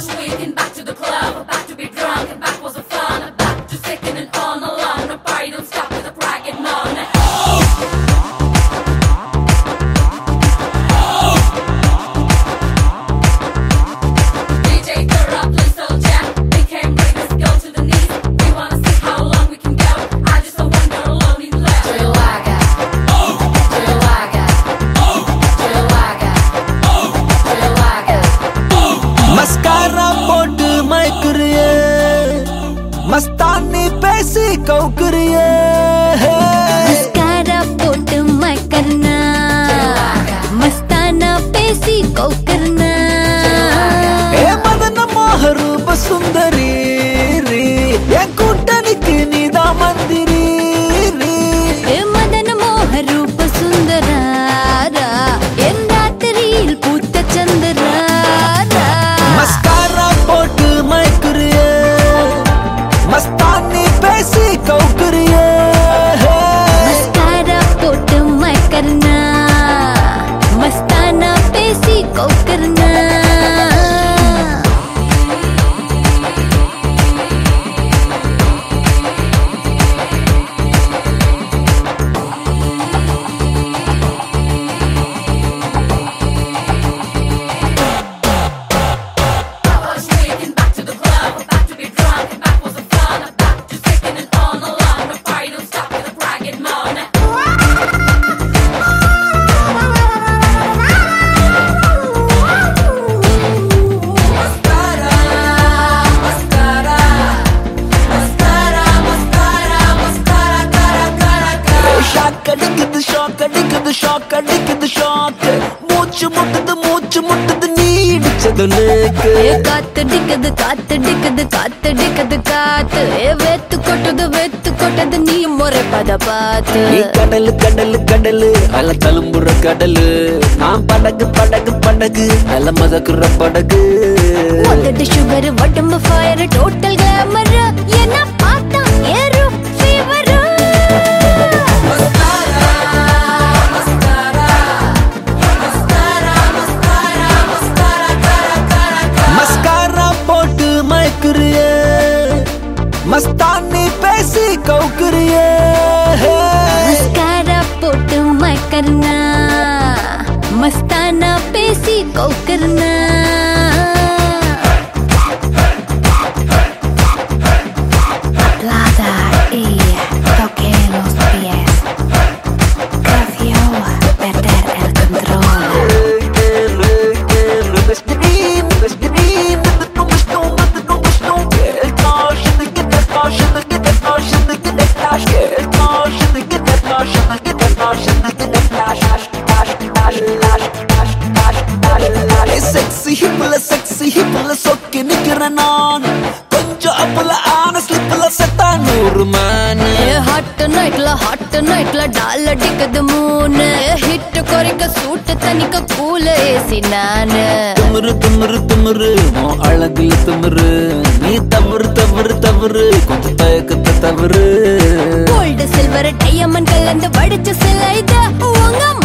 मस्तानी पैसी कौकरिए मस्कारा पोट मैं करना मस्ताना पैसी कौकरना ए मदन मोहरूप सुंदरी री ए कुटनिकी निदा मंदिरी री ए मदन मोहरूप सुंदरारा एन रात्रिயில் பூத்த चंद्रारा मस्कारा पोट मैं करिए मस्तानी पैसी कौकरिए मस्कारा पोट मैं करना मस्ताना पैसी कौकरना மூச்சு முட்டுது நீடிச்சது லேக்கு காத்தடிக்குது காத்தடிக்குது காத்தடிக்குது காத்து வெத்து கொட்டது நீ முறை பத பாத்து நீ கடலு கடலு கடலு அல தழும்புற கடலு நான் படகு படகு படகு அல மதக்குற படகு உதட்டு சுகர் உடம்பு ஃபயர் டோட்டல் கிளாமர் என்ன பார்த்தா ஏறும் ஃபீவர் मस्तानी पैसी कौकरिए मस्कारा पोट मैं करना मस्ताना पैसी कौकरना Plata y toque los pies Prefiero perder el control sexy hipla sokke nikra naan konja apla honestly pula seta noor man hot night la dal dikad moon hit korika suit tanika cool AC naan tumru mo alagil tumru nee tavru konja tayakata tavru gold silver diamond kalanda vadicha silaida unga